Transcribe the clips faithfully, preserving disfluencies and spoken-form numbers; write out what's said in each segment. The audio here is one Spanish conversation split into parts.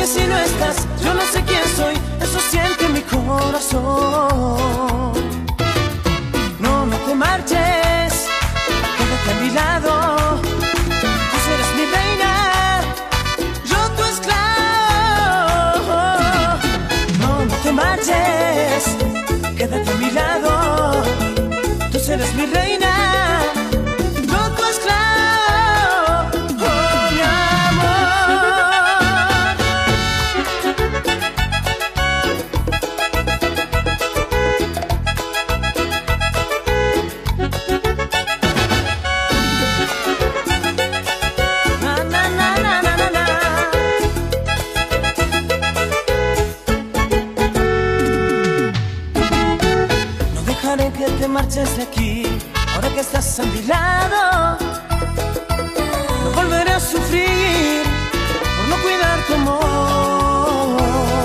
porque si no estás, yo no sé quién soy, eso siente mi corazón. No, no te marches, quédate a mi lado, tú serás mi reina, yo tu esclavo. No, no te marches, quédate a mi lado, tú serás mi reina. Marches de aquí, ahora que estás a mi lado. No volveré a sufrir por no cuidar tu amor.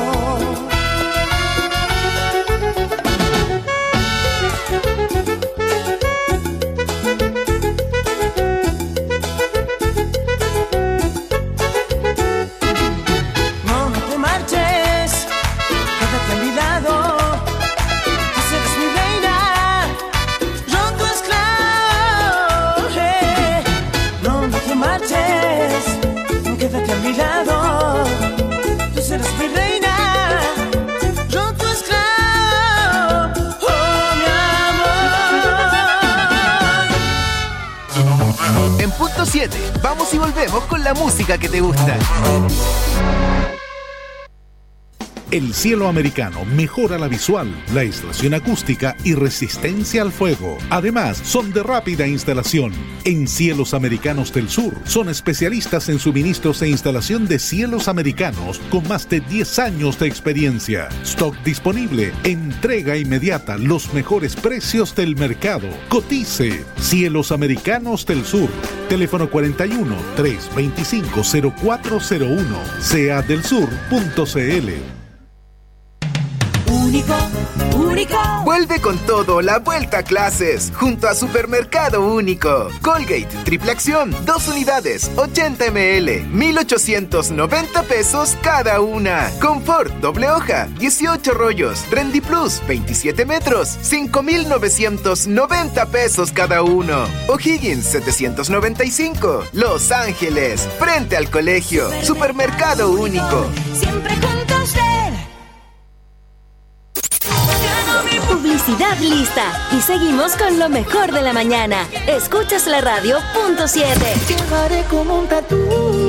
No, no te marches, quédate a mi lado. Quédate a mi lado, tú serás mi reina, yo tu esclavo, oh mi amor. En punto siete, vamos y volvemos con la música que te gusta. El cielo americano mejora la visual, la aislación acústica y resistencia al fuego. Además, son de rápida instalación. En Cielos Americanos del Sur, son especialistas en suministros e instalación de cielos americanos con más de diez años de experiencia. Stock disponible, entrega inmediata, los mejores precios del mercado. Cotice. Cielos Americanos del Sur. Teléfono cuarenta y uno, trescientos veinticinco, cero cuatro cero uno. C A del sur punto c l. Único, único. Vuelve con todo la vuelta a clases junto a Supermercado Único. Colgate, triple acción, dos unidades, ochenta mililitros, mil ochocientos noventa pesos cada una. Confort, doble hoja, dieciocho rollos. Trendy Plus, veintisiete metros, cinco mil novecientos noventa pesos cada uno. O'Higgins, setecientos noventa y cinco. Los Ángeles, frente al colegio. Supermercado Único. Siempre juntos de... Publicidad lista. Y seguimos con lo mejor de la mañana. Escuchas la radio punto siete. Llevaré como un tatú.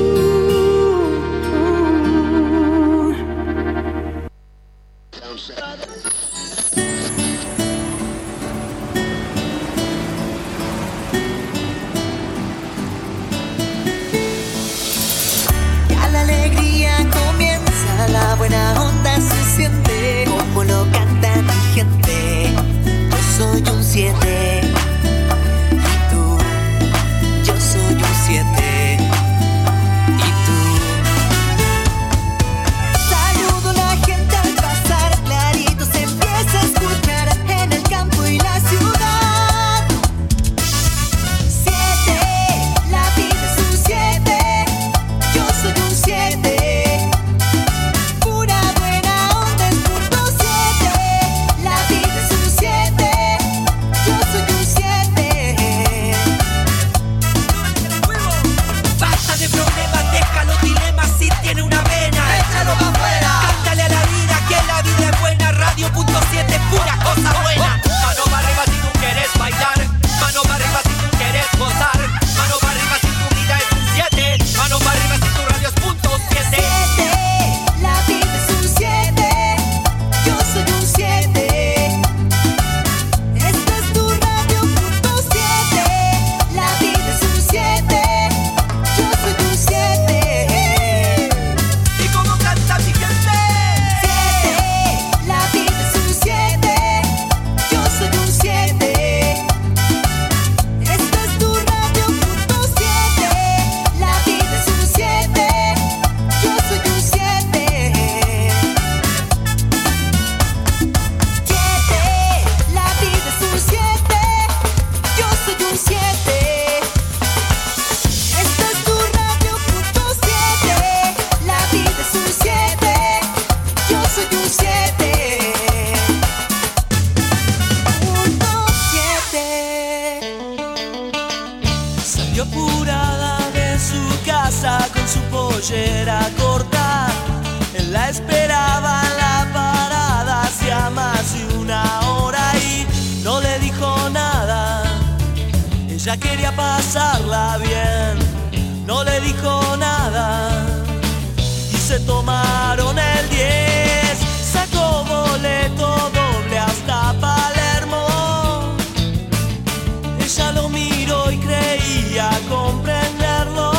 Ya la alegría comienza, la buena onda se siente, como lo canta mi gente. Yo soy un siete, y tú, yo soy un siete. casa con su pollera corta. Él la esperaba en la parada hacía más de una hora y no le dijo nada. Ella quería pasarla bien, no le dijo nada. Y se tomaron el diez, sacó boleto doble hasta Palermo. Ella lo miró y creía comprenderlo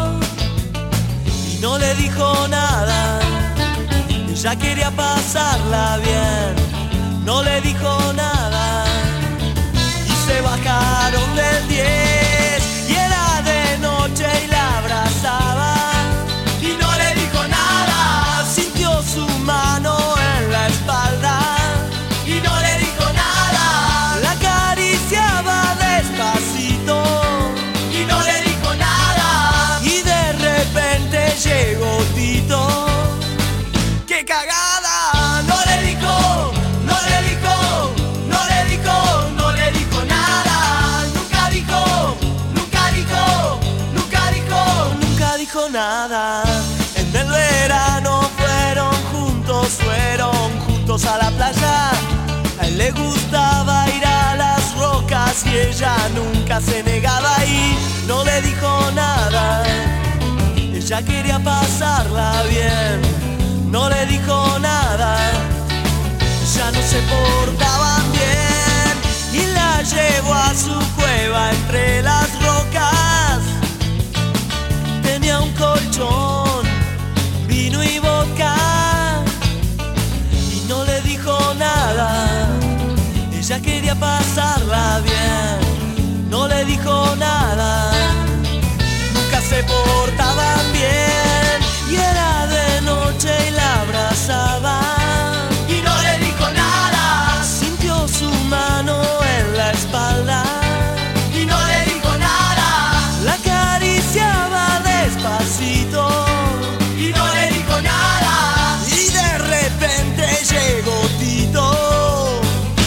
y no le dijo nada. Ella quería pasarla bien, no le dijo nada. Y se bajaron del diez y era de noche y la abrazaba y no le dijo nada. Sintió su mano en la espalda y no le dijo nada. La acariciaba despacito y no le dijo nada. Y de repente llegó Tito. ¡Qué cagada! No le dijo, no le dijo, no le dijo, no le dijo nada. Nunca dijo, nunca dijo, nunca dijo, nunca dijo nada. En el verano fueron juntos, fueron juntos a la playa. A él le gustaba ir a las rocas y ella nunca se negaba y no le dijo nada. Ella quería pasarla bien, no le dijo nada. Ya no se portaban bien y la llevó a su cueva entre las rocas. Tenía un colchón, vino y vodka y no le dijo nada. Ella quería pasarla bien, no le dijo nada. Nunca se portaban bien y era de noche y la abrazaba y no le dijo nada. Sintió su mano en la espalda y no le dijo nada. La acariciaba despacito y no le dijo nada. Y de repente llegó Tito.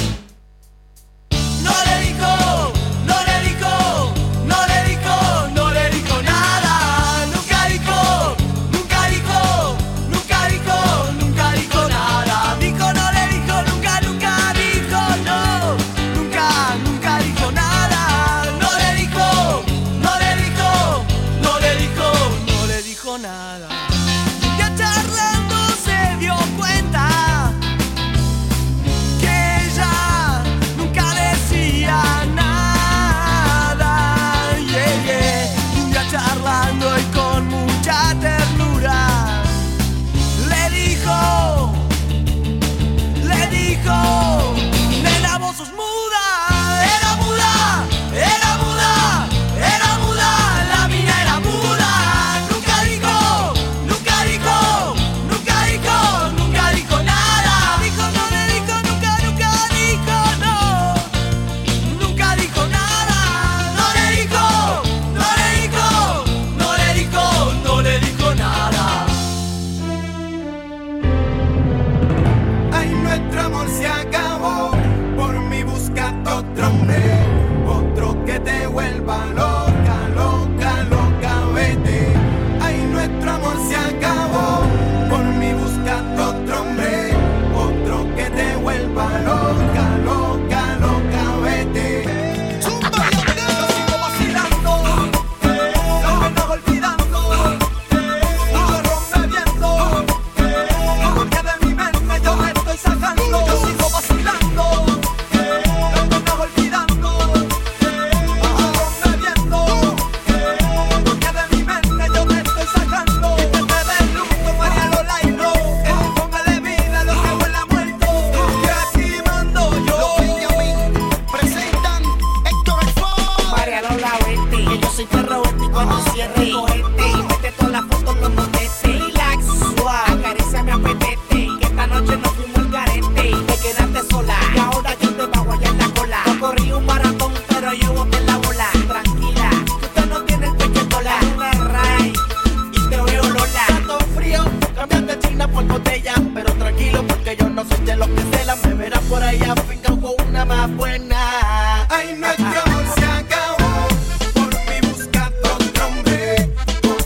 No le dijo, no le dijo, no le dijo, no le dijo nada. Nunca dijo, nunca dijo, nunca dijo, nunca dijo nada. Dijo, no le dijo, nunca, nunca dijo, no. Nunca, nunca dijo nada. No le dijo, no le dijo, no le dijo, no le dijo nada. Ya charlando se dio cuenta que ella nunca decía nada. Yeah, yeah. Un día charlando y con mucha ternura le dijo, le dijo, nena, vos sos muda. Era muda, era muda, era muda. La mina era muda. Nunca dijo, nunca dijo, nunca dijo, nunca dijo nada. Dijo, no le dijo, nunca, nunca dijo, no. Nunca dijo nada. No le dijo, no le dijo, no le dijo, no le dijo nada. Ay, nuestro amor se acabó. Por mí buscate otro hombre, otro que te vuelva loca, loca, loca, vete. Ay, nuestro amor se acabó. Por mí buscate otro hombre, otro que te vuelva loca, loca, loca, vete. Zumba, yo sigo vacilando, no me estás olvidando, mucho ron bebiendo, porque de mi mente yo me estoy sacando. Yo sigo vacilando, no me estás olvidando, mucho ron bebiendo, porque de mi mente yo me estoy sacando. Que te des luto, María Lola y no, póngale vida a lo que huele a muerto, que aquí mando yo. Los Benjamin presentan Héctor Alfón. María Lola, vete, que yo soy perro vete y cuando cierre cogete y mete todas las fotos en los motetes. Relax, suave, acaríciame, apetete, que esta noche nos fuimos al garete. Te quedaste sola y ahora yo te bajo allá en la cola. No corrí un maratón, pero yo boté la bola. Tranquila, que usted no tiene el pecho en cola. Me ray y te veo Lola. Tanto frío, cambiaste China por botella, pero tranquilo porque yo no soy de los que se la me verás por ahí afincado con una más buena. Ay, nuestro amor se acabó. Por mí buscate otro hombre, otro que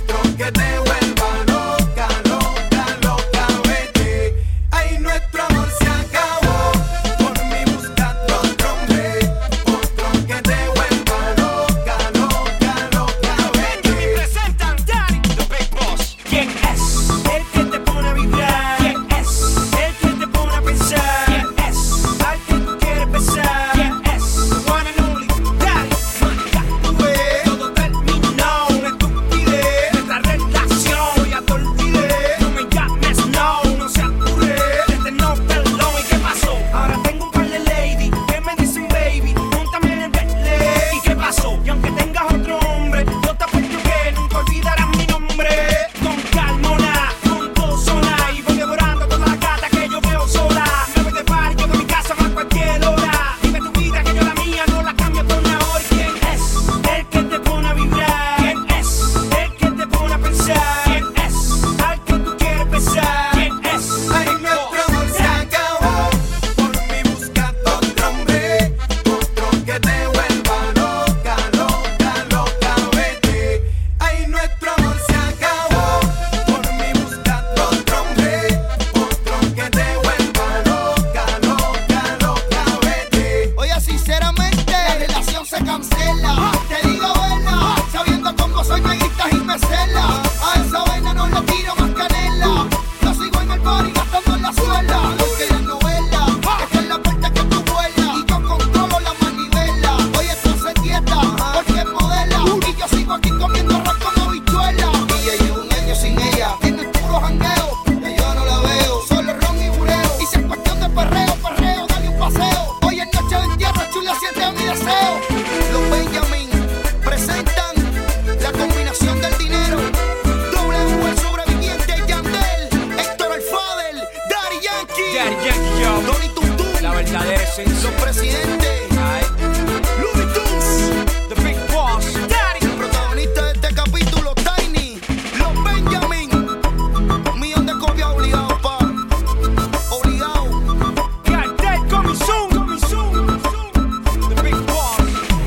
que te vuelva loca, loca, loca, vete. Ay, nuestro amor se acabó. Por mí buscando otro hombre, otro que te vuelva loca, loca, loca, vete. Me presentan Daddy, the Big Boss. ¿Quién es el que te pone a vibrar? ¿Quién es el que te pone a pensar? ¿Quién es al que tú quieres besar? ¿Quién es the one and only Daddy? Manica, tú ves, todo terminó, una estupidez. Nuestra relación ya te olvidé. No me llames, no, no se apure. Este no perdón, ¿y qué pasó? Ahora tengo un par de lady que me dicen baby, móntame en el Bentley. ¿Y qué pasó? Y aunque tengas otro hombre, yo te apuesto que nunca olvidarás mi nombre. Con calmona, con dosona, y voy devorando todas las gatas que yo veo sola. Me voy de par, yo de mi casa a cualquier hora. Vive tu vida que yo la mía no la cambio por una hora. ¿Quién es el que te pone a vibrar? ¿Quién es el que te pone a pensar? ¿Quién es al que tú quieres besar? ¿Quién es? Ay, nuestro amor se acabó. Por mí buscando otro hombre, otro que te vuelva loca, loca, loca, vete. Ay, nuestro amor se acabó. Por mí buscando otro hombre, otro que te vuelva loca, loca, loca, vete. Oye, sinceramente, la relación se cancela. Te digo verdad, sabiendo cómo soy, me gritas y me cela. A esa vaina no le tiro más canela. Yo sigo en el party gastando en la suela. Porque la novela, esta es la puerta que tú vuelas. Y yo controlo la manivela. Oye, tú haces dieta, porque es modela. Y yo sigo aquí comiendo arroz con habichuela. Y ella lleva un año sin ella. Tiene el puro jangueo, que yo no la veo. Solo ron y bureo. Y si es cuestión de perreo, perreo, dale un paseo. Hoy es noche de entierro, chula, siente mi deseo. Los Benjamin presentan la combinación del dinero. W, el sobreviviente, Yandel, Héctor el Fadel, Daddy Yankee, Daddy Yankee, yo. Donny Tuntún, La verdadera esencia. los presidentes, Looney Tunes, The Big Boss. Daddy. el protagonista de este capítulo, Tiny, los Benjamin, un millón de copias obligado, pa, obligado. Cartel coming soon, coming soon. The Big Boss.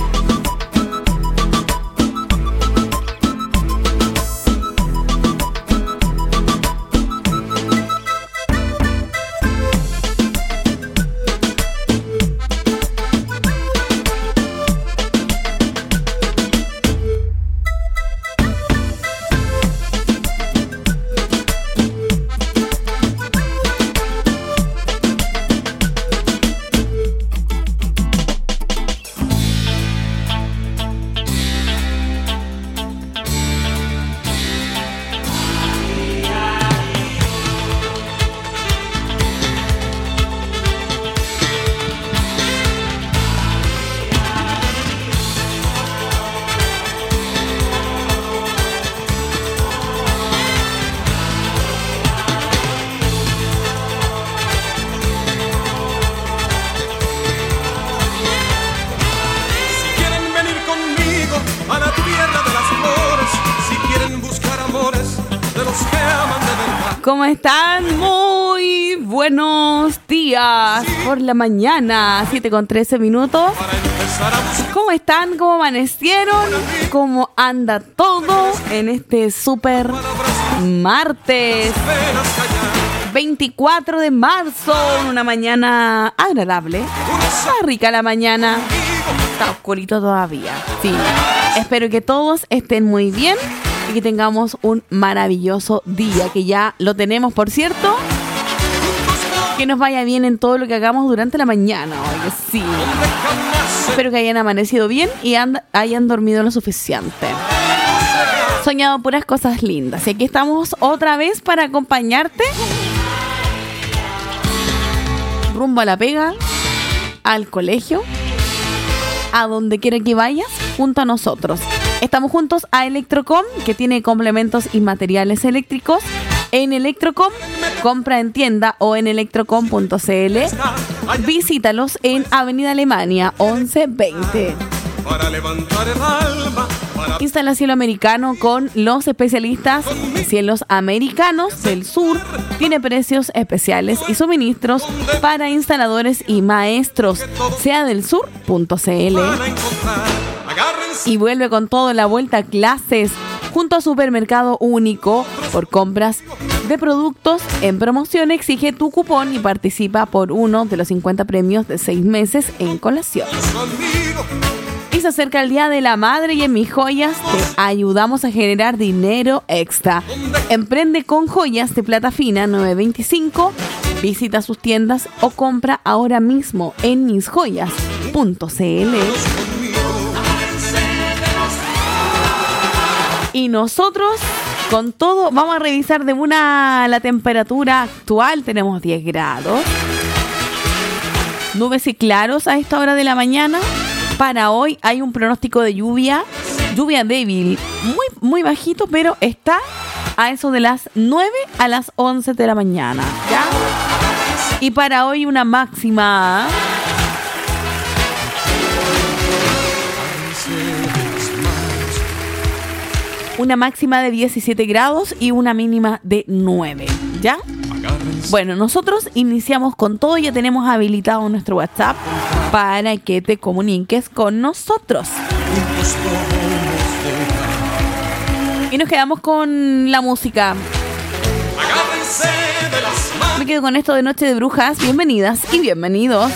Si quieren venir conmigo a la tierra de las flores, si quieren buscar amores de los que aman de verdad. ¿Cómo están? Muy buenos días por la mañana, siete con trece minutos. Para empezar a buscar ¿Cómo están? ¿Cómo amanecieron? ¿Cómo anda todo en este super martes penas callar, veinticuatro de marzo? Una mañana agradable. Está rica la mañana. Está oscurito todavía. Sí. Espero que todos estén muy bien y que tengamos un maravilloso día, que ya lo tenemos, por cierto. Que nos vaya bien en todo lo que hagamos durante la mañana. Oye, sí. Espero que hayan amanecido bien y and- hayan dormido lo suficiente. Soñado puras cosas lindas. Y aquí estamos otra vez para acompañarte. Rumbo a la pega, al colegio, a donde quiera que vayas, junto a nosotros. Estamos juntos a Electrocom, que tiene complementos y materiales eléctricos. En Electrocom, compra en tienda o en electrocom punto c l. Visítalos en Avenida Alemania once veinte. para levantar el alma, para Instala Cielo Americano con los especialistas de Cielos Americanos del Sur. Tiene precios especiales y suministros para instaladores y maestros. sea del sur punto c l. van a encontrar. Agárrense Y vuelve con todo la vuelta a clases junto a Supermercado Único. Por compras de productos en promoción, exige tu cupón y participa por uno de los cincuenta premios de seis meses en colación. Y se acerca el Día de la Madre y en Mis Joyas te ayudamos a generar dinero extra. Emprende con Joyas de Plata Fina nueve veinticinco. Visita sus tiendas o compra ahora mismo en mis joyas punto c l. Y nosotros, con todo, vamos a revisar de una la temperatura actual. Tenemos diez grados. Nubes y claros a esta hora de la mañana. Para hoy hay un pronóstico de lluvia, lluvia débil, muy, muy bajito, pero está a eso de las nueve a las once de la mañana, ¿ya? Y para hoy una máxima... Una máxima de diecisiete grados y una mínima de nueve, ¿ya? Bueno, nosotros iniciamos con todo. Ya tenemos habilitado nuestro WhatsApp para que te comuniques con nosotros. Y nos quedamos con la música. Me quedo con esto de Noche de Brujas. Bienvenidas y bienvenidos.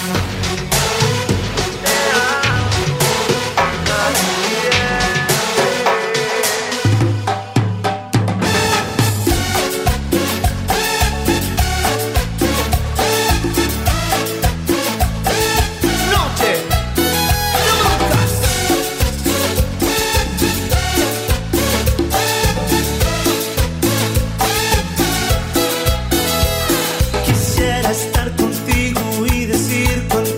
Estar contigo y decir cuando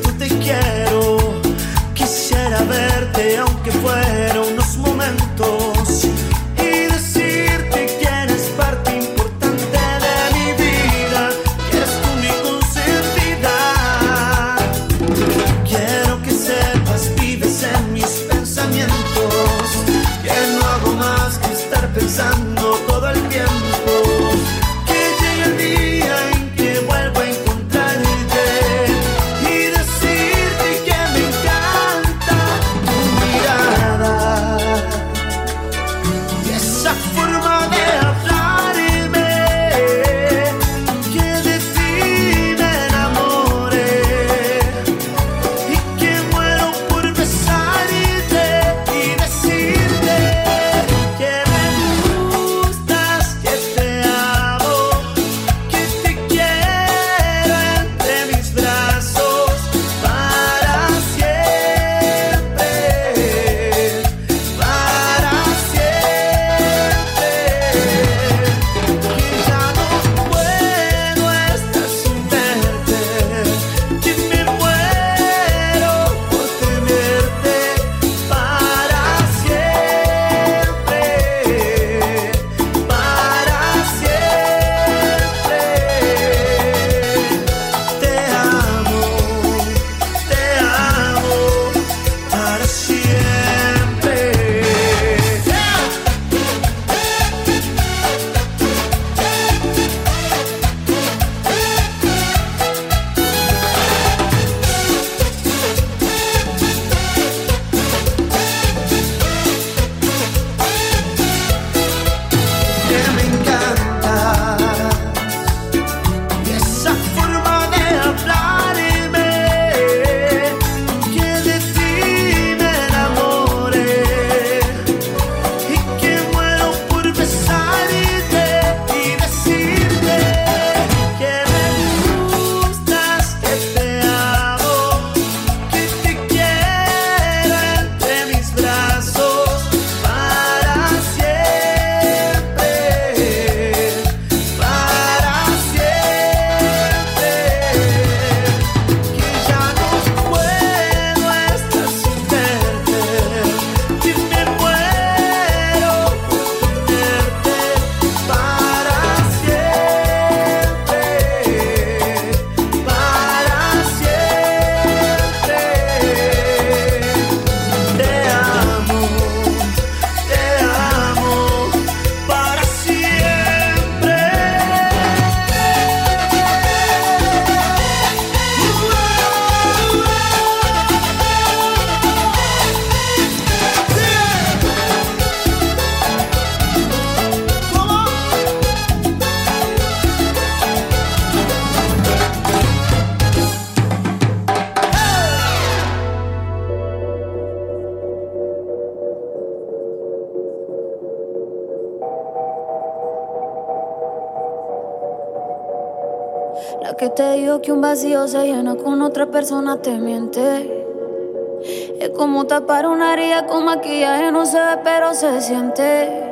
La que te dijo que un vacío se llena con otra persona te miente. Es como tapar una herida con maquillaje, no se ve pero se siente.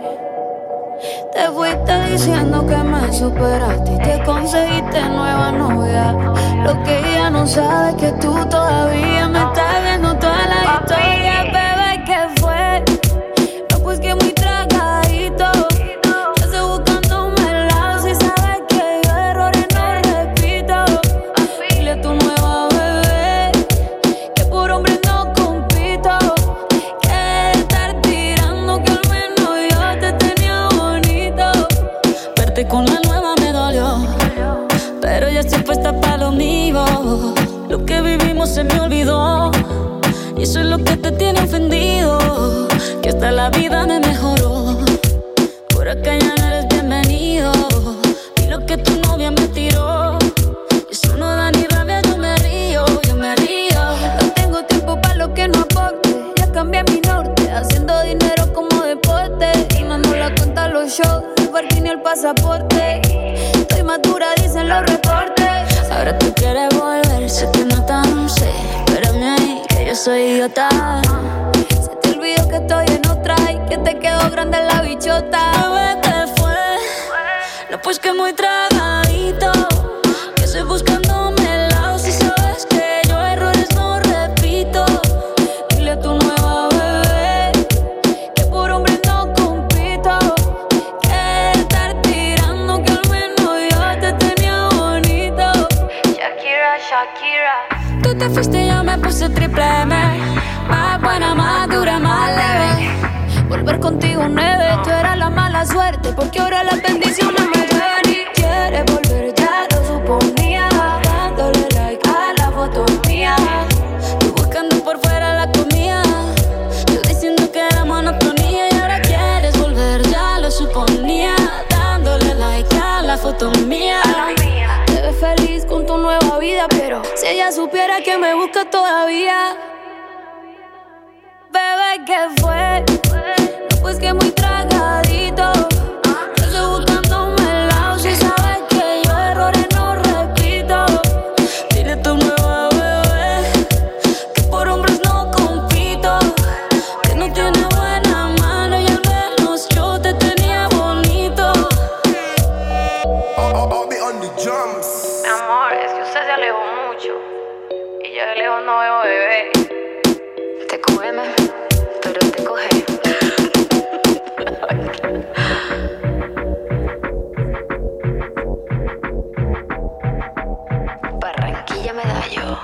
Te fuiste diciendo que me superaste y te conseguiste nueva novia. Lo que ella no sabe es que tú todavía me estás viendo toda la historia. Bebé, ¿qué fue? No, pues que muy tragadito. Yo estoy buscándome el lado. Si sabes que yo errores no repito. Dile a tu nueva bebé que por hombre no compito. Que estar tirando que al menos yo te tenía bonito. Verte con la nueva me dolió, pero ya estoy puesta para lo mío. Lo que vivimos se me olvidó y eso es lo que te tiene ofendido. Que hasta la vida me mejoró. Por acá ya no eres bienvenido. Y lo que tu novia me tiró, eso no da ni rabia, yo me río, yo me río. No tengo tiempo para lo que no aporte. Ya cambié mi norte, haciendo dinero como deporte. Y no nos la cuenta los shows, el parking y el pasaporte. Estoy madura, dicen los reportes. Ahora tú quieres volver, se te nota, no sé. Espérame ahí, que yo soy idiota. Se te olvidó que estoy en otra y que te quedó grande la bichota. Bebé, ¿qué fue? No, pues que muy tragadito. Que estoy buscándome el lado. Si sabes que yo errores no repito. Dile a tu nueva bebé que por hombre no compito. Que estar tirando que al menos yo te tenía bonito. Shakira, Shakira. Tú te fuiste y yo me puse triple M. Más buena, más dura, más leve. Volver contigo nueve. Tú eras la mala suerte porque ahora las bendiciones me llueven. Y quieres volver, ya lo suponía. Dándole like a la foto mía. Tú buscando por fuera la comida. Yo diciendo que era monotonía. Y ahora quieres volver, ya lo suponía. Dándole like a la foto mía. Te ves feliz con tu nueva vida, pero si ella supiera que me busca todavía. Bebé, ¿qué fue? No, pues que muy tragadito. Yo estoy buscándome el lado. Si sabes que yo errores no repito. Dile a tu nueva bebé que por hombres no compito. Que no tiene buena mano y al menos yo te tenía bonito. Mi amor, es que usted se alejó mucho y yo de lejos no veo bebé. Te cógeme, pero te coge. Barranquilla Medallo.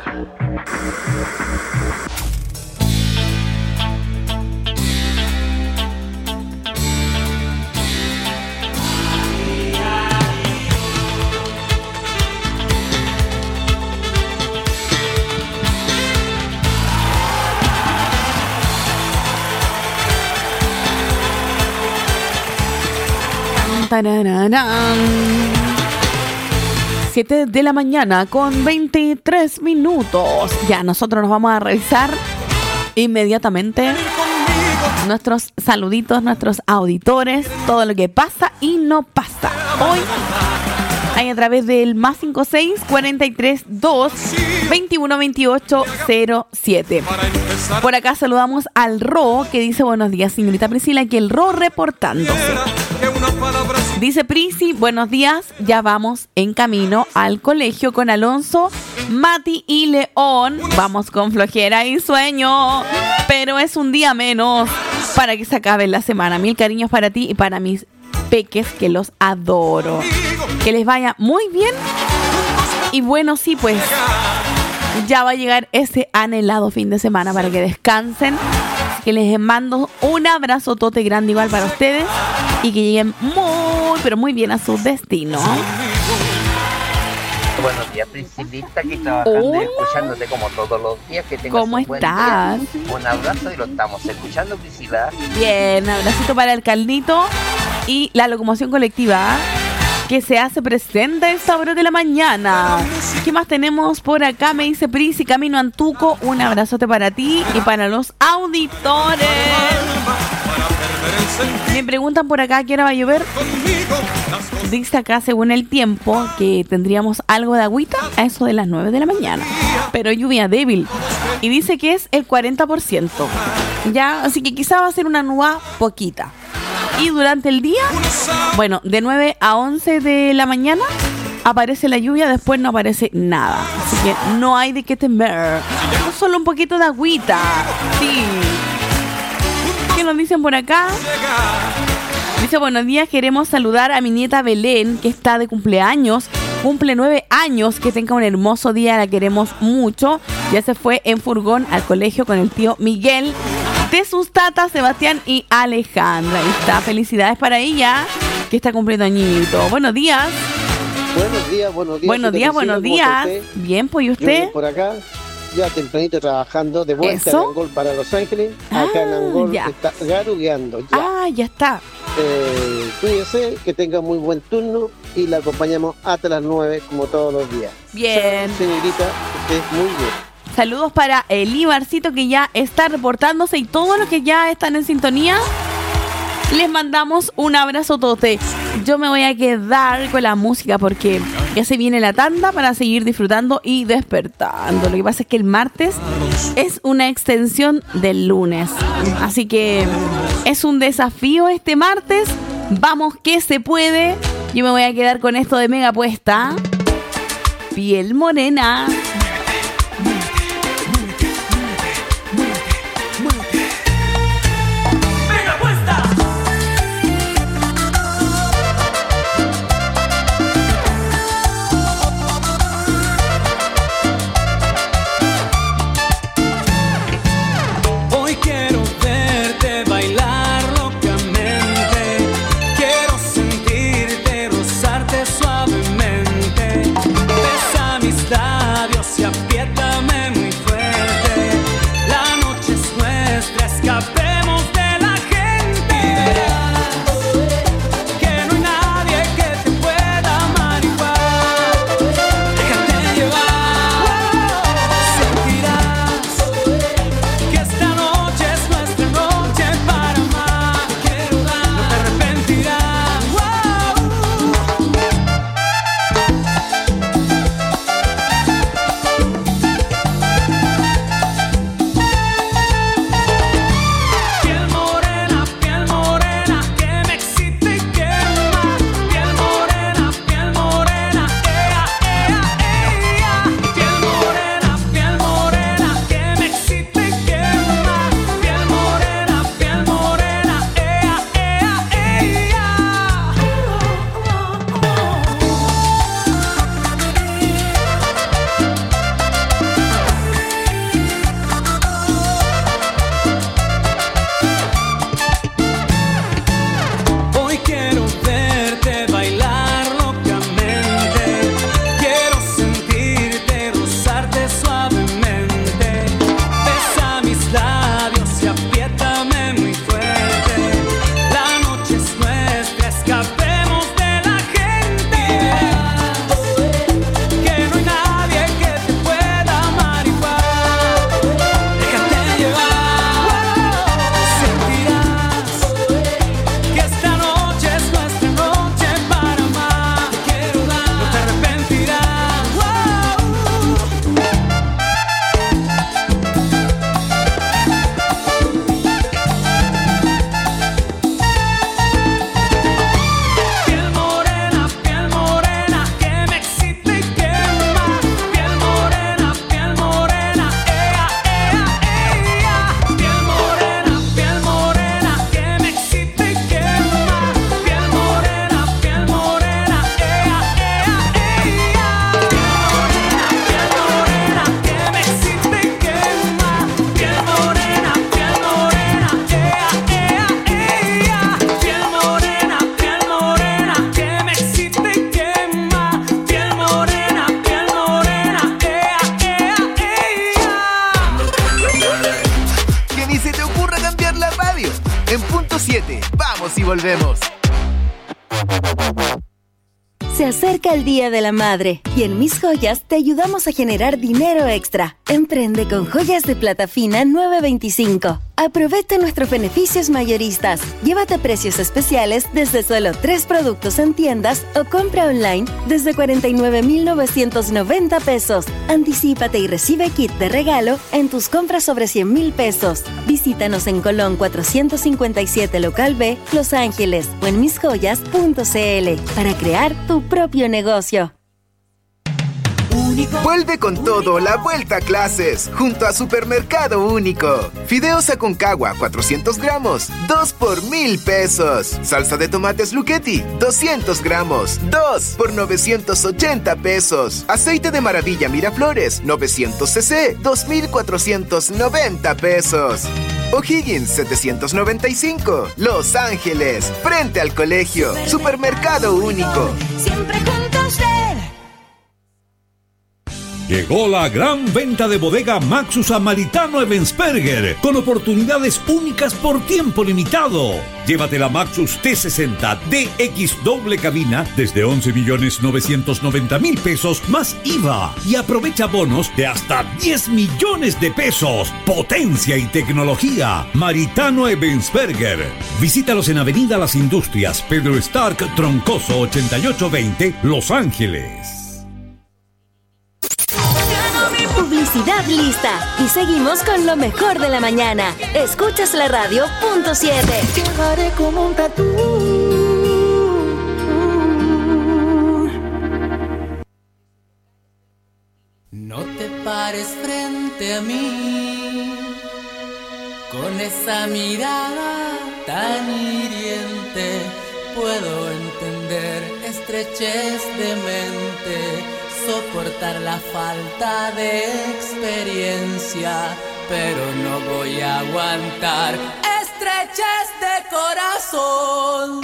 siete de la mañana con veintitrés minutos. Ya nosotros nos vamos a revisar inmediatamente nuestros saluditos, nuestros auditores, todo lo que pasa y no pasa. Hoy hay a través del más cinco seis, cuatro tres dos, veintiuno veintiocho cero siete. Por acá saludamos al Ro, que dice buenos días, señorita Priscila, que el Ro reportándose. Dice Prisi, buenos días, ya vamos en camino al colegio con Alonso, Mati y León. Vamos con flojera y sueño, pero es un día menos para que se acabe la semana. Mil cariños para ti y para mis peques, que los adoro. Que les vaya muy bien. Y bueno, sí, pues ya va a llegar ese anhelado fin de semana para que descansen. Que les mando un abrazotote grande igual para ustedes y que lleguen muy, pero muy bien a su destino. Buenos días, Priscilita, aquí trabajando Hola. y escuchándote como todos los días. Que tengas ¿Cómo un buen estás? día. Un abrazo y lo estamos escuchando, Priscila. Bien, abracito para el Caldito y la locomoción colectiva que se hace presente a esta hora de la mañana. ¿Qué más tenemos por acá? Me dice Prisi, camino a Antuco. Un abrazote para ti y para los auditores. Me preguntan por acá, ¿qué hora va a llover? dice acá, según el tiempo, que tendríamos algo de agüita a eso de las nueve de la mañana. Pero lluvia débil. Y dice que es el cuarenta por ciento. Ya, así que quizá va a ser una nube poquita. Y durante el día, bueno, de nueve a once de la mañana aparece la lluvia, después no aparece nada. Así que no hay de qué temer. Solo un poquito de agüita. Sí. ¿Qué nos dicen por acá? Dice, buenos días, queremos saludar a mi nieta Belén, que está de cumpleaños. Cumple nueve años, que tenga un hermoso día, la queremos mucho. Ya se fue en furgón al colegio con el tío Miguel, de sus tatas Sebastián y Alejandra. Ahí está, felicidades para ella, que está cumpliendo añito. Buenos días. Buenos días, buenos días. Buenos días, buenos días. Bien, pues, ¿y usted? Yo por acá, ya tempranito trabajando, de vuelta en Angol para Los Ángeles. Acá ah, en Angol ya. está garugueando. Ya. Ah, ya está. Eh, cuídese, que tenga muy buen turno y la acompañamos hasta las nueve como todos los días. Bien. Señorita, usted muy bien. Saludos para el Ibarcito, que ya está reportándose, y todos los que ya están en sintonía. Les mandamos un abrazo tote. Yo me voy a quedar con la música porque ya se viene la tanda para seguir disfrutando y despertando. Lo que pasa es que el martes es una extensión del lunes. Así que es un desafío este martes. Vamos que se puede. Yo me voy a quedar con esto de Mega Puesta. Piel morena. Vamos y volvemos. Se acerca el Día de la Madre y en Mis Joyas te ayudamos a generar dinero extra. Emprende con joyas de plata fina nueve veinticinco. Aprovecha nuestros beneficios mayoristas. Llévate precios especiales desde solo tres productos en tiendas o compra online desde cuarenta y nueve mil novecientos noventa pesos. Anticípate y recibe kit de regalo en tus compras sobre cien mil pesos. Visítanos en Colón cuatrocientos cincuenta y siete Local B, Los Ángeles o en mis joyas punto c l para crear tu propio negocio. Vuelve con todo la vuelta a clases junto a Supermercado Único. Fideos Aconcagua cuatrocientos gramos, dos por mil pesos. Salsa de tomates Luchetti, doscientos gramos, dos por novecientos ochenta pesos. Aceite de maravilla Miraflores, novecientos centilitros, dos mil cuatrocientos noventa pesos. O'Higgins setecientos noventa y cinco, Los Ángeles, frente al colegio. Supermercado Único. Siempre junto a usted. Llegó la gran venta de bodega Maxus a Maritano Ebensperger, con oportunidades únicas por tiempo limitado. Llévate la Maxus T sesenta D X doble cabina desde once millones novecientos noventa mil pesos más I V A y aprovecha bonos de hasta diez millones de pesos. Potencia y tecnología. Maritano Ebensperger. Visítalos en Avenida Las Industrias, Pedro Stark Troncoso ochenta y ocho veinte, Los Ángeles. Publicidad lista. Y seguimos con lo mejor de la mañana. Escuchas la radio punto siete. Llevaré como un tatú. No te pares frente a mí con esa mirada tan hiriente. Puedo entender estrechez de mente, soportar la falta de experiencia, pero no voy a aguantar estrechez de corazón.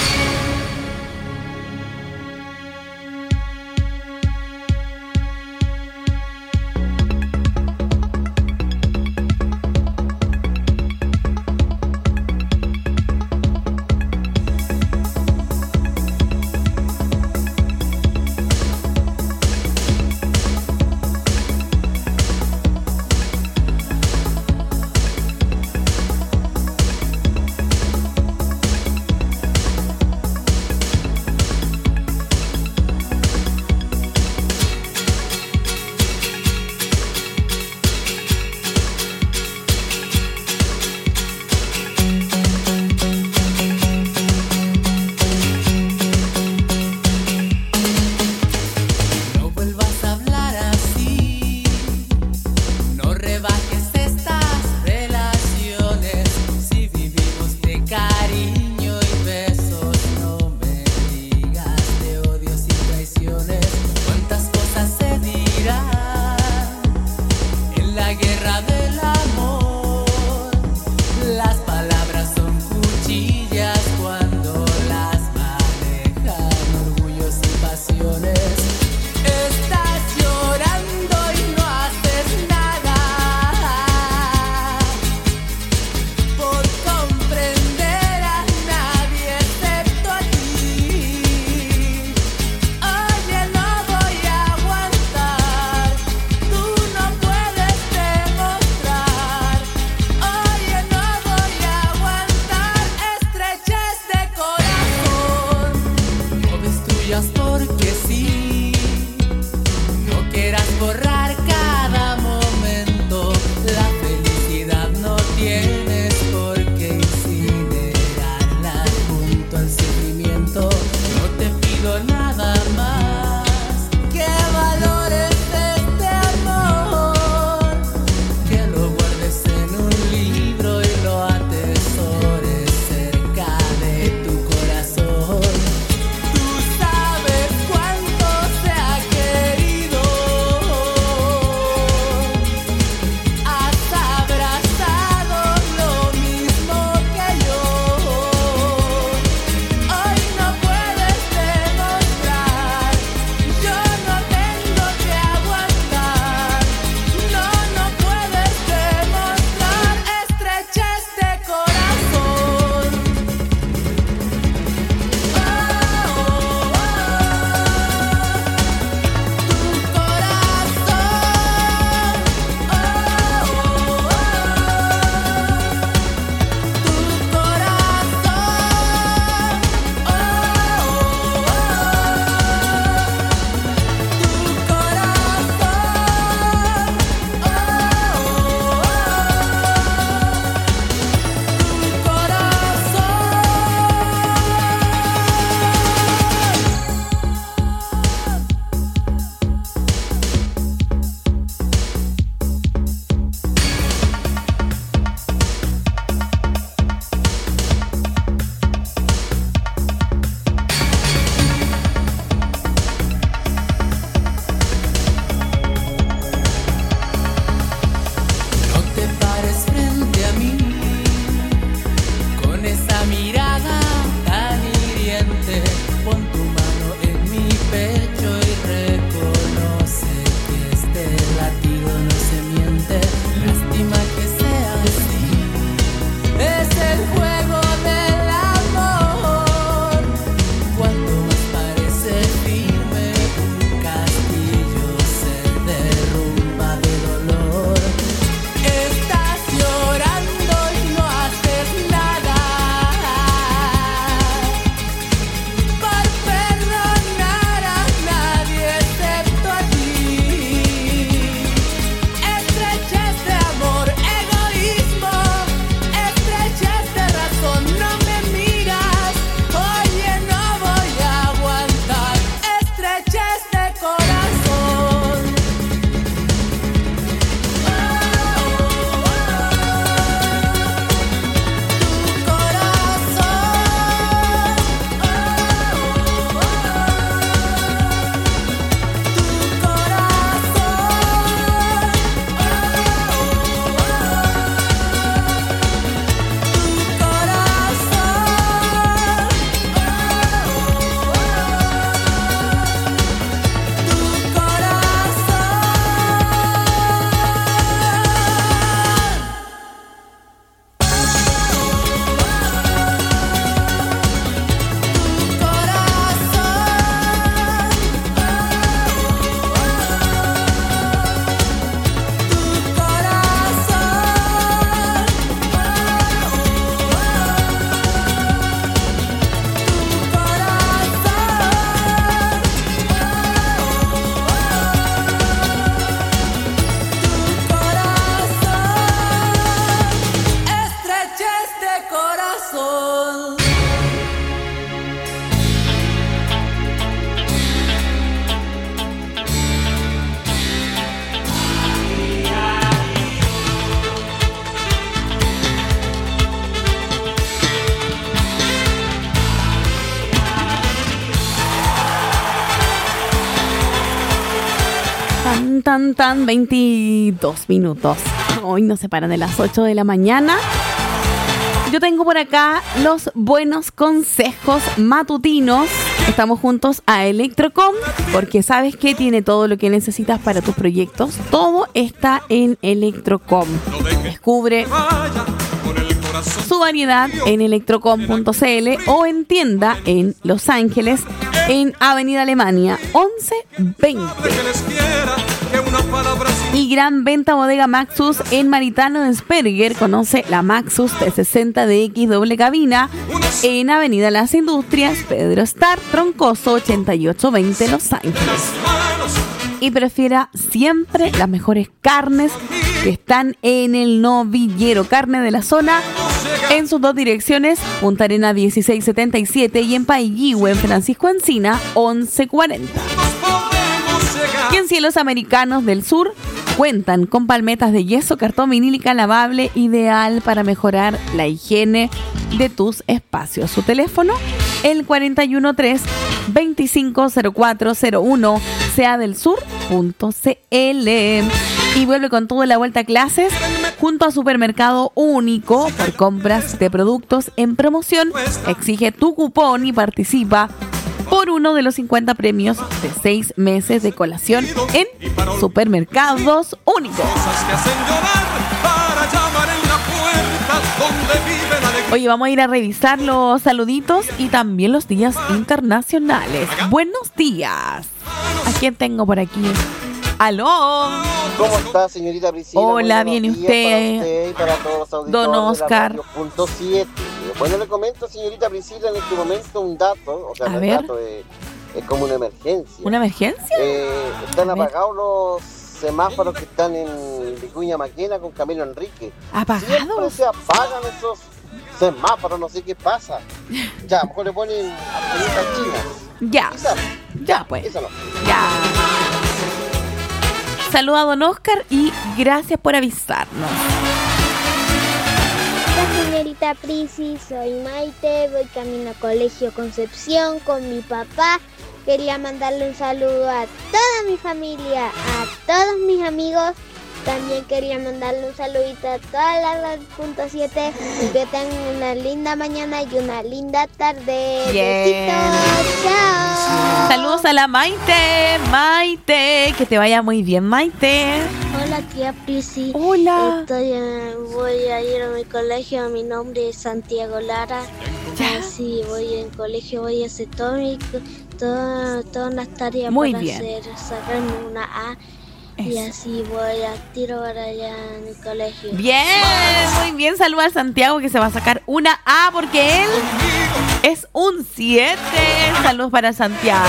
Tú sabes cuánto se ha querido. Tan, tan, tan, veintidós minutos. Hoy nos separan de las ocho de la mañana. Yo tengo por acá los buenos consejos matutinos. Estamos juntos a Electrocom, porque sabes que tiene todo lo que necesitas para tus proyectos. Todo está en Electrocom. Descubre su variedad en electrocom punto c l o en tienda en Los Ángeles, en Avenida Alemania once veinte. Y gran venta bodega Maxus en Maritano Ensperger. Conoce la Maxus T sesenta D X doble cabina en Avenida Las Industrias, Pedro Star, Troncoso ochenta y ocho veinte, Los Ángeles. Y prefiera siempre las mejores carnes que están en el novillero. Carne de la zona en sus dos direcciones, Punta Arena dieciséis setenta y siete y en Paiguihue, en Francisco Encina once cuarenta. Y en Cielos Americanos del Sur cuentan con palmetas de yeso, cartón vinílica lavable, ideal para mejorar la higiene de tus espacios. Su teléfono, el cuatro uno tres, veinticinco cero cuatro cero uno, sea del sur punto c l. Y vuelve con todo la vuelta a clases junto a Supermercado Único. Por compras de productos en promoción, exige tu cupón y participa por uno de los cincuenta premios de seis meses de colación en Supermercados Únicos. Oye, vamos a ir a revisar los saluditos y también los días internacionales. Buenos días. ¿A quién tengo por aquí? ¡Aló! ¿Cómo está, señorita Priscila? Hola, ¿viene usted? Para usted y para todos los auditores Don Oscar. de la radio punto siete. Bueno, le comento, señorita Priscila, en este momento un dato, o sea, A no ver. es dato, es, es como una emergencia. ¿Una emergencia? Eh, están A ver. apagados los semáforos que están en Vicuña Maquena con Camilo Enrique. ¿Apagados? Siempre se apagan esos semáforos, no sé qué pasa. Ya, a lo mejor le ponen agujas chinas. Ya. Quizás. Ya, pues. Eso no. Ya. Saluda a Don Oscar y gracias por avisarnos. Hola, señorita Prisi, soy Maite, voy camino a Colegio Concepción con mi papá. Quería mandarle un saludo a toda mi familia, a todos mis amigos. También quería mandarle un saludito a toda la radio punto siete y que tengan una linda mañana y una linda tarde. Bien. Besitos, chao. Saludos a la Maite. Maite, que te vaya muy bien, Maite. Hola, tía Prisi. Hola. Estoy, eh, voy a ir a mi colegio. Mi nombre es Santiago Lara. Ya. Sí, voy en colegio, voy a hacer todo mi, todo, todas las tareas Muy para bien. hacer, sacarme una A. Y Eso. así voy a tiro para allá en mi colegio. Bien, muy bien. Saluda a Santiago que se va a sacar una A porque él es un siete. Saludos para Santiago.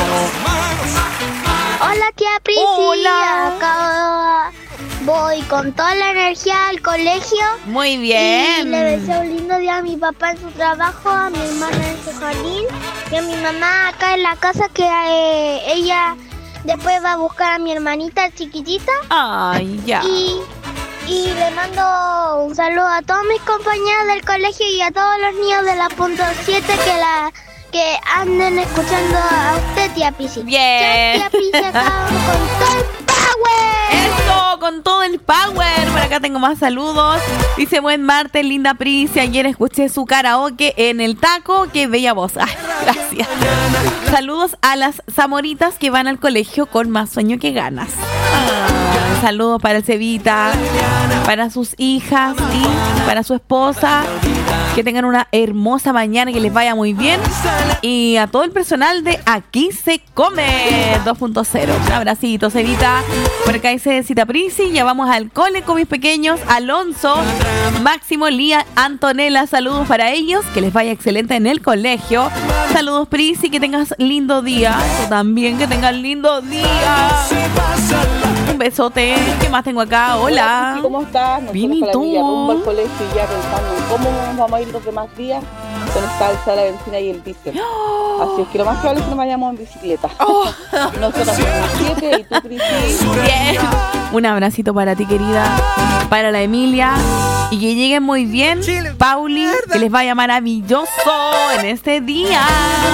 Hola, tía Prisi. Hola. Acabo, voy con toda la energía al colegio. Muy Y bien. le deseo un lindo día a mi papá en su trabajo, a mi hermana en su jardín y a mi mamá acá en la casa que eh, ella después va a buscar a mi hermanita chiquitita. Ay, ya. Y, y le mando un saludo a todos mis compañeros del colegio y a todos los niños de la punto siete que la que anden escuchando a usted, tía Pisi. Bien. Chao, tía Pisi, acá con todo el power. Eso, con todo el power. Por acá tengo más saludos. Dice, buen martes, linda Prisi. Ayer escuché su karaoke en el taco. Qué bella voz. Ay, gracias. Saludos a las zamoritas que van al colegio con más sueño que ganas. Ah, saludos para el Cevita, para sus hijas y para su esposa. Que tengan una hermosa mañana, que les vaya muy bien. Y a todo el personal de Aquí se come dos punto cero. Un abracito, Cevita. Por acá dice Cita Prisi. Ya vamos al cole con mis pequeños. Alonso, Máximo, Lía, Antonella. Saludos para ellos. Que les vaya excelente en el colegio. Saludos, Prisi. Que tengas lindo día. Tú también, que tengas lindo día. Un besote. ¿Qué más tengo acá? Hola. ¿Cómo estás? Nosotros Bien, ¿y con la tú? niña rumbo al colegio y ya pensando en cómo vamos a ir los demás días con esta alza de la benzina y el diésel. Así es que lo más probable es que nos vayamos en bicicleta. Nosotros somos siete y tú, Prisi. Bien. Un abracito para ti, querida. Para la Emilia. Y que lleguen muy bien. Pauli, que les vaya maravilloso en este día.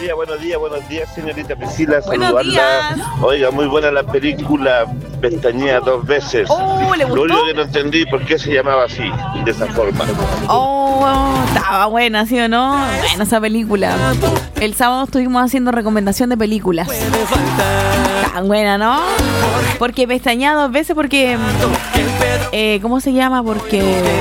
días, buenos días, buenos días, señorita Priscila. Buenos Saludarla. días. Oiga, muy buena la película, Pestañea dos veces. Oh, ¿le Lo gustó? único que no entendí por qué se llamaba así, de esa forma. Oh, estaba buena, ¿sí o no? Buena esa película. El sábado estuvimos haciendo recomendación de películas. Tan buena, ¿no? Porque pestañea dos veces porque... Eh, ¿Cómo se llama? Porque...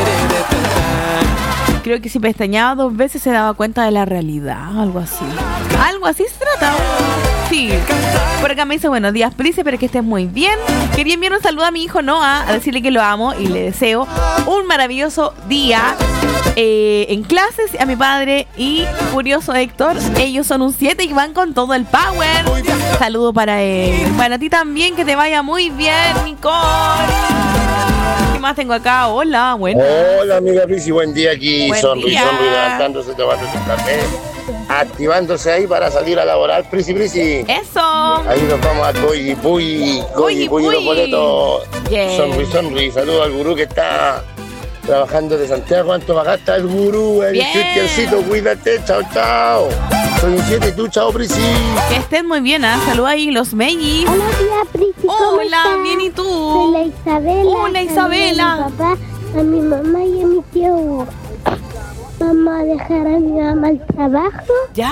Creo que si pestañaba dos veces se daba cuenta de la realidad, algo así. Algo así se trata. Sí. Por acá me dice, buenos días, Pris, espero que estés muy bien. Quería enviar un saludo a mi hijo Noah, a decirle que lo amo y le deseo un maravilloso día eh, en clases. A mi padre y curioso Héctor, ellos son un siete y van con todo el power. Saludo para él. Para ti también, que te vaya muy bien, Nicole. ¿Qué más tengo acá? Hola, bueno. Hola, amiga Prisi, buen día aquí. Buen Sonri, día. sonri, levantándose, tomando su café, activándose ahí para salir a laborar, Prisi, Prisi. Eso. Ahí nos vamos a Coyi Puy, Coyi Puy, los boletos. Yeah. Sonri, sonri, saludo al gurú que está trabajando de Santiago. Antofagasta, el gurú, el Bien. Cristiancito, cuídate, chao, chao. Soy un siete, tú, chao, Prisi. Que estén muy bien, ¿ah? Saluda ahí los Mellis. Hola, tía Prisi, ¿cómo Hola, estás? bien, ¿y tú? Soy la Isabela. Hola, Isabela. A mi papá, a mi mamá y a mi tío Hugo. Vamos a dejar a mi mamá al trabajo. ¿Ya?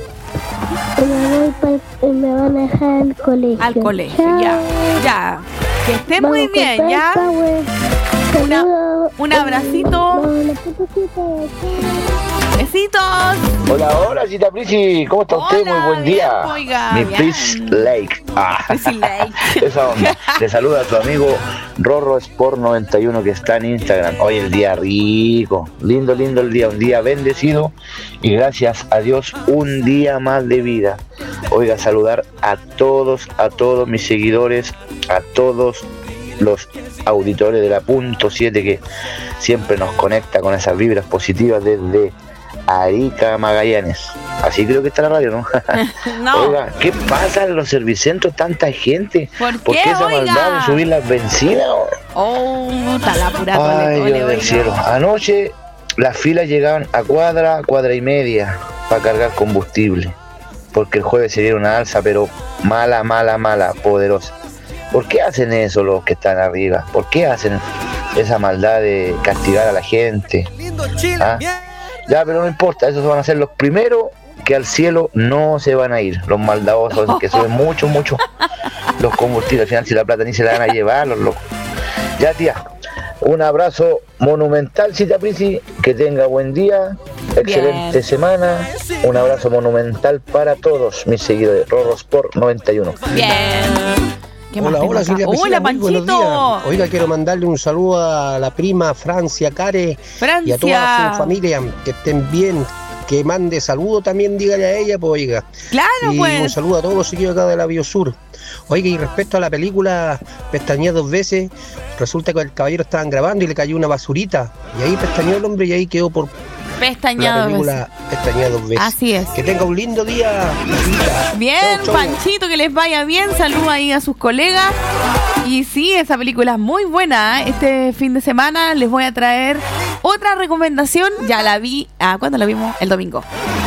Y me, voy pa- y me van a dejar al colegio. Al colegio, Chao. ya. Ya. Que estén Vamos muy con bien, todo el ¿ya? power. Una- Saludos. un abracito. Vamos, la putacita. Chao. Besitos. Hola, hola, Cita Prisi, ¿cómo está usted? Hola, Muy buen bien, día. oiga, Mi bien. Pris Lake. Ah, Prisi Lake. esa onda. Le saluda a tu amigo Rorro Sport noventa y uno que está en Instagram. Hoy el día rico, lindo, lindo el día, un día bendecido y gracias a Dios un día más de vida. Oiga, saludar a todos, a todos mis seguidores, a todos los auditores de la punto siete que siempre nos conecta con esas vibras positivas desde Arica, Magallanes. Así creo que está la radio, ¿no? No. Oiga, ¿qué pasa en los servicentros? Tanta gente. ¿Por ¿Por qué, qué esa oiga? maldad de subir las bencinas? Oh, está la pura tole, Ay, tole, Dios del oiga. cielo. Anoche las filas llegaban a cuadra, cuadra y media para cargar combustible. Porque el jueves se dieron una alza, pero mala, mala, mala, poderosa. ¿Por qué hacen eso los que están arriba? ¿Por qué hacen esa maldad de castigar a la gente? ¿Ah? Ya, pero no importa, esos van a ser los primeros que al cielo no se van a ir. Los maldadosos que suben mucho, mucho los combustibles. Al final, si la plata ni se la van a llevar, los locos. Ya, tía, un abrazo monumental, Cita Prisi. Que tenga buen día, excelente Bien. semana. Un abrazo monumental para todos mis seguidores. Rorro Sport noventa y uno. Bien. ¿Qué más Hola, tengo hola, acá? Silvia Priscila, Hola, muy buenos Panchito. días. Oiga, quiero mandarle un saludo a la prima Francia Care y a Francia. toda su familia, que estén bien, que mande saludo también, dígale a ella, pues oiga. Claro, y pues. un saludo a todos los seguidores acá de la Biosur. Oiga, y respecto a la película Pestañea dos veces, resulta que el caballero estaban grabando y le cayó una basurita, y ahí pestañeó el hombre y ahí quedó por Pestañado. la película Pestañea dos veces. Así es. Que tenga un lindo día. Bien, Chau, chau. Panchito, que les vaya bien. Saluda ahí a sus colegas. Y sí, esa película es muy buena, ¿eh? Este fin de semana les voy a traer otra recomendación. Ya la vi. Ah, ¿cuándo la vimos? El domingo.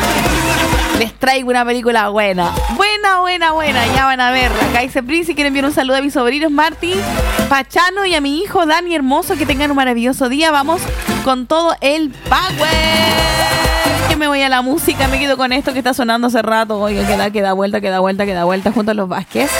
Les traigo una película buena. Buena, buena, buena. Ya van a ver. Acá dice Prince y quieren enviar un saludo a mis sobrinos Marty, Pachano y a mi hijo Dani Hermoso. Que tengan un maravilloso día. Vamos con todo el power. Que me voy a la música. Me quedo con esto que está sonando hace rato. Oiga, que da, que da vuelta, que da vuelta, que da vuelta junto a los Vázquez.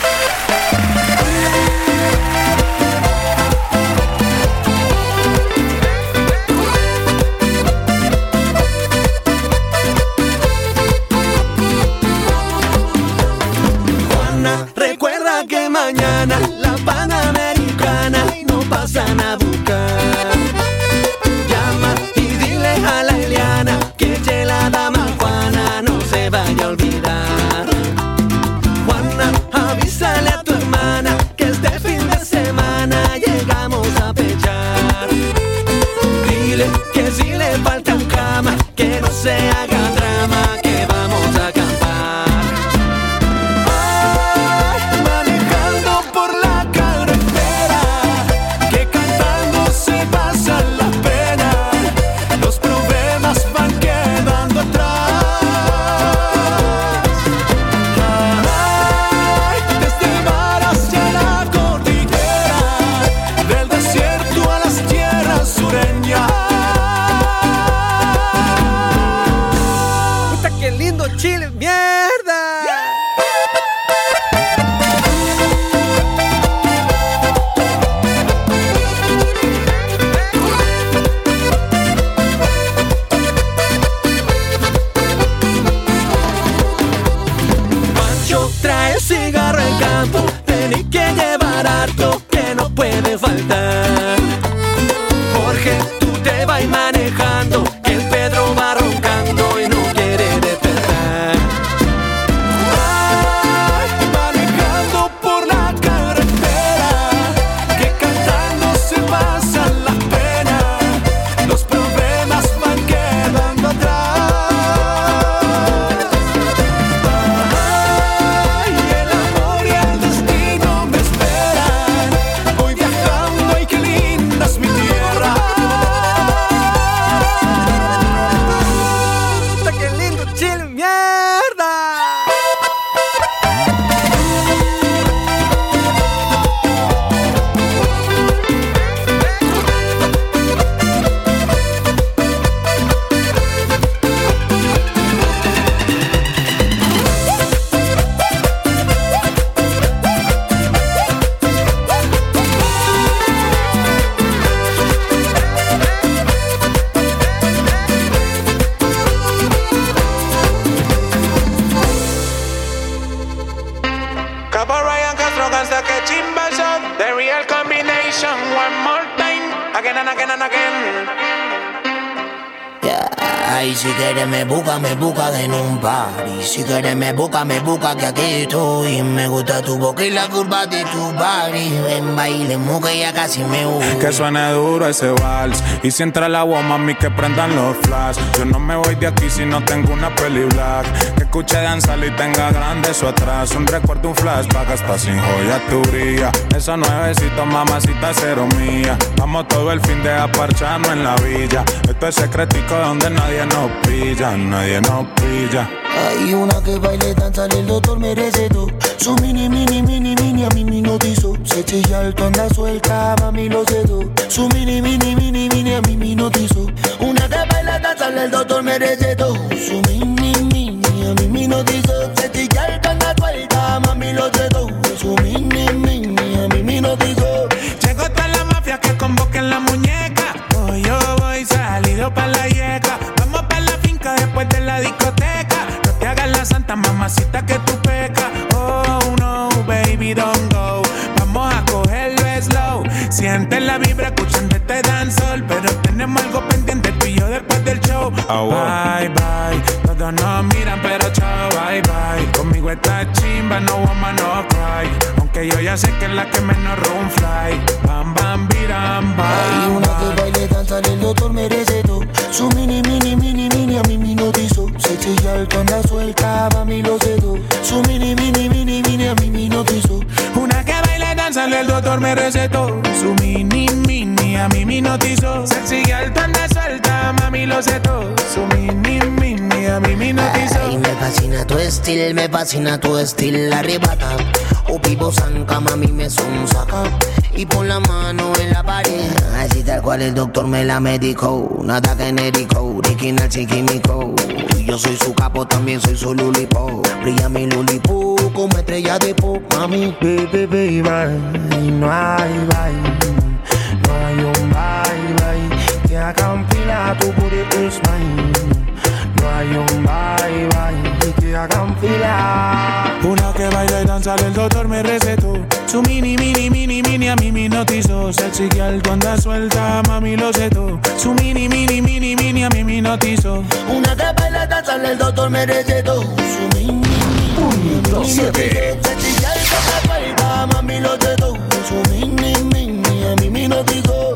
Recuerda que mañana la Panamericana no pasan a buscar. Llama y dile a la Eliana que ye la dama Juana no se vaya a olvidar. Juana, avísale a tu hermana que este fin de semana llegamos a pechar. Dile que si le faltan camas, que no se haga drama, que vamos a acampar. Manejando por la barato que no puede faltar. Jorge, tú te vas manejando, que el Pedro va roncando y no quiere despertar. Ay, manejando por la carretera, que cantando se pasan las penas, los problemas van quedando atrás. Ay, el amor y el destino me esperan, voy viajando, ay, qué linda es mi tierra. ¡Qué lindo Chile, mierda! Cabo Ryan Castro gangsta que chimba shot. The real combination. One more time. Again and again and again. Yeah. Ay, si quieres me busca, me busca en un party. Si quieres me busca, me busca que aquí estoy. Me gusta tu boca y la curva de tu body. Ven, bailemos que ya casi me voy. Que suene duro ese vals. Y si entra el agua, mami, que prendan los flash. Yo no me voy de aquí si no tengo una peli black. Que escuche danzar y tenga grande eso atrás. Un recuerdo, un flashback, hasta sin joya tu brilla. Esos nuevecitos, mamacita, cero mía. Vamos todo el fin de aparcharnos en la villa. Esto es secretico donde nadie nos pilla, nadie nos pilla. Hay una que baile, danza, el doctor me recetó. Su mini, mini, mini, mini, a mí me notizó. Se chilla alto, anda suelta, mami lo cedo. Su mini, mini, mini, mini, a mí me notizó. Una que baila, danza, el doctor me recetó. Su mini, mini, a mí me notizó. Se chilla alto, anda suelta, mami lo cedo. Su mini, mini, a mí me notizó. Llegó toda la mafia que convoquen la muñeca. Hoy yo voy salido pa' la yeca. Vamos pa' la finca después de la discoteca. No te hagas la santa, mamacita, que tú pecas. Oh no, baby, don't go. Vamos a cogerlo slow. Siente la vibra escuchando este dancehall. Pero tenemos algo pendiente tú y yo después del show. Oh, wow. Bye, bye. Todos nos miran pero chao, bye, bye. Conmigo está chimba, no woman, no cry. Aunque yo ya sé que es la que menos room fly. Bam, bam, biram, bam. Hay una que baile, danza, el doctor me recetó. Su mini, mini, mini, mini, a mí me notizó. Se chilla alto, anda suelta, mami lo cedo. Su mini, mini, mini, mini, a mí me notizó. Una que baile, danza, el doctor me recetó. Su mini, mini, a mí me notizó. Sexy alto, anda suelta, mami lo cedo. Su mini, mini, a mí me notizó. Ay, me fascina tu estilo, me fascina tu estilo, arrebata. O pipo zanca, mami me sonsaca. Y pon la mano en la pared. Así tal cual el doctor me la medicó. Nada genérico, original chiquímico. Yo soy su capo, también soy su lulipo. Brilla mi lulipo como estrella de pop, mami. Baby, baby, bye. No hay bye. No hay un bye, bye. Que haga un fila, tu booty is mine. No hay un bye, bye. Que hagan fila. Una que baila y danza, el doctor me recetó. Su mini, mini, mini, mini, a mí me notizó. Sexy que alto anda suelta, mami lo cedo. Su mini, mini, mini, mini, a mí me notizó. Una que baila y danza, el doctor me recetó. Su mini, mini, mini, siete. Sexy que alto anda suelta, mami lo cedo. Su mini, mini, a mí me notizó.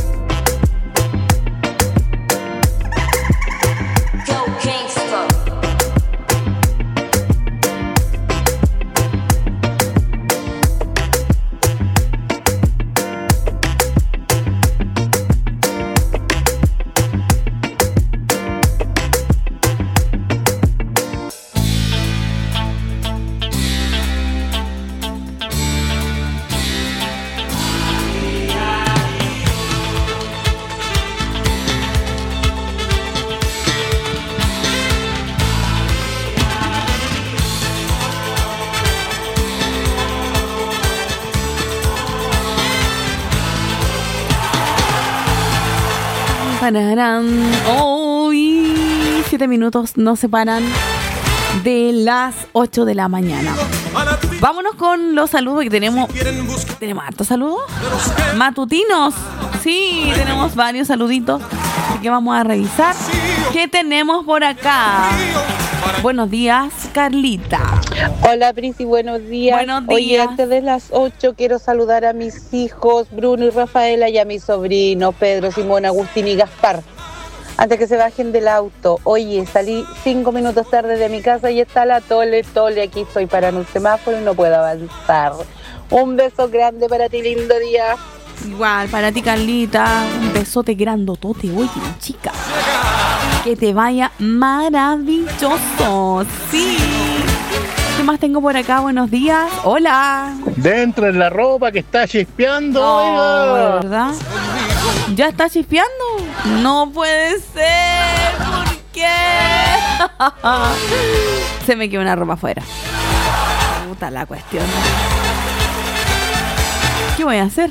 Pararán. Hoy siete minutos nos separan de las ocho de la mañana. Vámonos con los saludos que tenemos. ¿Tenemos hartos saludos? Matutinos. Sí, tenemos varios saluditos. Así que vamos a revisar qué tenemos por acá. Buenos días, Carlita. Hola, Prisi, buenos días. Buenos días. Oye, antes de las ocho quiero saludar a mis hijos, Bruno y Rafaela, y a mis sobrinos, Pedro, Simón, Agustín y Gaspar. Antes que se bajen del auto. Oye, salí cinco minutos tarde de mi casa y está la tole, tole. Aquí estoy parando un semáforo y no puedo avanzar. Un beso grande para ti, lindo día. Igual, para ti, Carlita. Un besote grandotote, oye, chica. Que te vaya maravilloso. Sí. ¿Qué más tengo por acá? Buenos días. Hola. Dentro de la ropa que está chispeando. No, ¿verdad? ¿Ya está chispeando? No puede ser. ¿Por qué? Se me quedó una ropa afuera. Puta la cuestión. ¿Qué voy a hacer?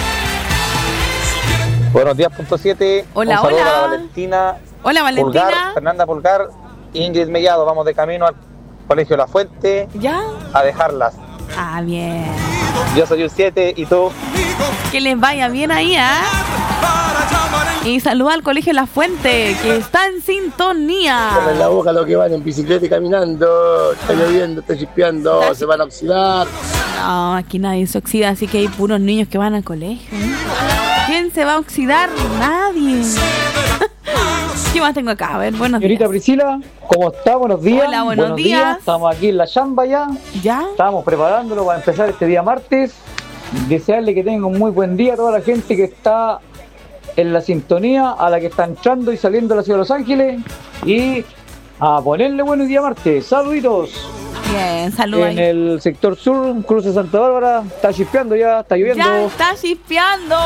Buenos días, punto siete. Hola, Un saludo hola. para Valentina. Hola, Valentina. Pulgar, Fernanda Pulgar, Ingrid Mellado. Vamos de camino al Colegio La Fuente. ¿Ya? A dejarlas. Ah, bien. Yo soy un siete y tú. Que les vaya bien ahí, ¿ah? ¿eh? Y saluda al Colegio La Fuente, que está en sintonía. En la boca los que van en bicicleta y caminando. Está lloviendo, está chispeando, Está se van a oxidar. No, aquí nadie se oxida, así que hay puros niños que van al colegio. ¿Quién se va a oxidar? Nadie. ¿Qué más tengo acá? A ver, buenos días. Señorita Priscila, ¿cómo está? Buenos días. Hola, buenos días. Estamos aquí en la chamba ya. ¿Ya? Estamos preparándolo para empezar este día martes. Desearle que tenga un muy buen día a toda la gente que está en la sintonía, a la que está entrando y saliendo de la ciudad de Los Ángeles. Y a ponerle buenos días martes. Saluditos. Bien, saludos. En el sector sur, cruce Santa Bárbara, está chispeando ya, está lloviendo. Ya está chispeando.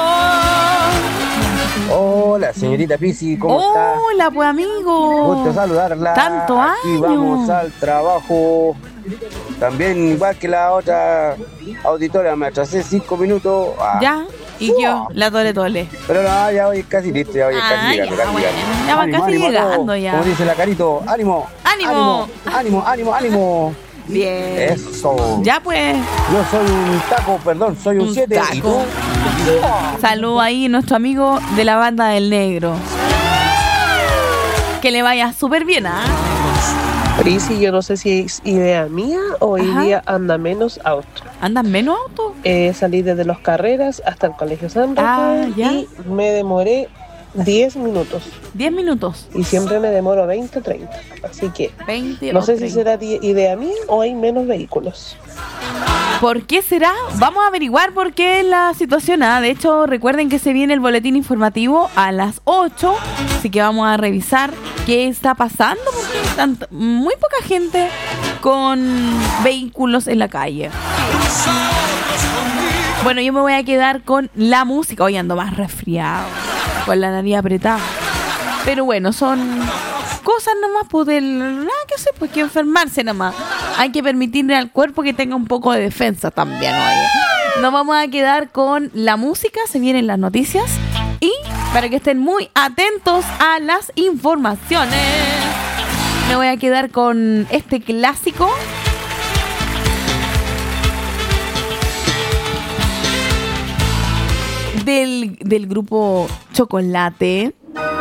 Hola, señorita Pisi, ¿cómo está? Hola, pues amigo. Gusto saludarla. Tanto Aquí años. vamos al trabajo. También, igual que la otra auditoria, me atrasé cinco minutos. Ah. Ya, y yo, la tole tole. Pero no, ya voy casi listo, ya voy Ah, casi ya, llegando. casi bueno, llegando. ya va Ánimo, casi ánimo a llegando todos. ya. Como dice la Carito, ánimo. ¡Ánimo! Ánimo, ánimo, ánimo. Bien. Eso. Ya pues. Yo soy un taco, perdón, soy un siete. ¿Y tú? Salud ahí nuestro amigo de la banda del negro. Que le vaya súper bien, ¿ah? Prisi, yo no sé si es idea mía o hoy Ajá. día anda menos auto. ¿Andan menos auto? Eh, salí desde Los Carreras hasta el Colegio San Rafael Ah, ya. y me demoré diez minutos. diez minutos. Y siempre me demoro veinte, treinta. Así que veinte no o sé si treinta. será di- idea mía o hay menos vehículos. ¿Por qué será? Vamos a averiguar por qué es la situación. ¿ah? De hecho, recuerden que se viene el boletín informativo a las ocho. Así que vamos a revisar qué está pasando. Porque hay tant- muy poca gente con vehículos en la calle. Bueno, yo me voy a quedar con la música. Hoy ando más resfriado, con la nariz apretada. Pero bueno, son cosas nomás, pues del... Nada que hacer, pues que enfermarse nomás. Hay que permitirle al cuerpo que tenga un poco de defensa también, oye. Nos vamos a quedar con la música, se vienen las noticias. Y para que estén muy atentos a las informaciones, me voy a quedar con este clásico. Del, del grupo Chocolate.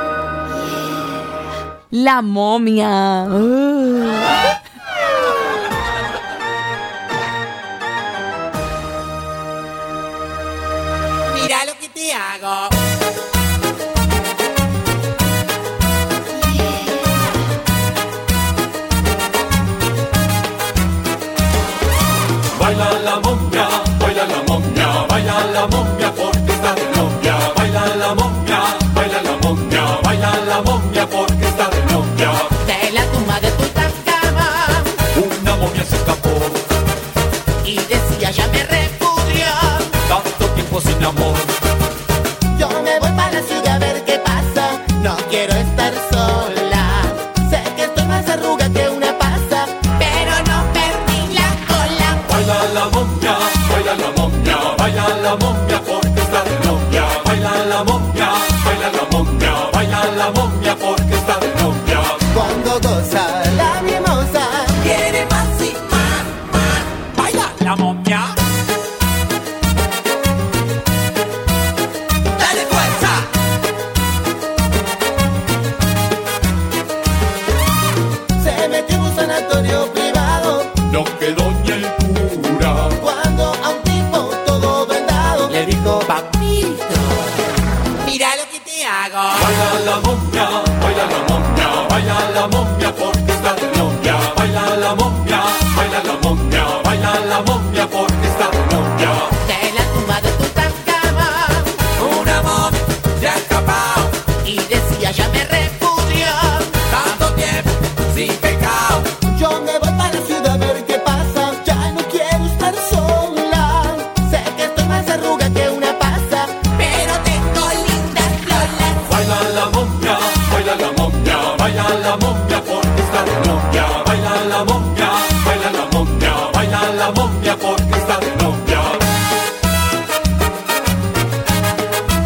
La momia. Uh. Mira lo que te hago. Baila la momia, baila la momia, baila la momia porque está de novia. Baila la momia, baila la momia, baila la momia porque está de novia. De la tumba de Tutankamón Una momia se escapó, y decía ya me repudió. tanto tiempo sin amor. Yo me voy para la ciudad a ver qué pasa. No quiero estar sola. Sé que estoy más arruga que una pasa, pero no perdí la cola. Baila la momia, baila la momia, baila la momia porque está de novia. Baila la momia, baila la momia, baila la momia porque está de novia. Cuando goza la mimosa, quiere más y más, más. Baila la momia. Colombia, porque esta Colombia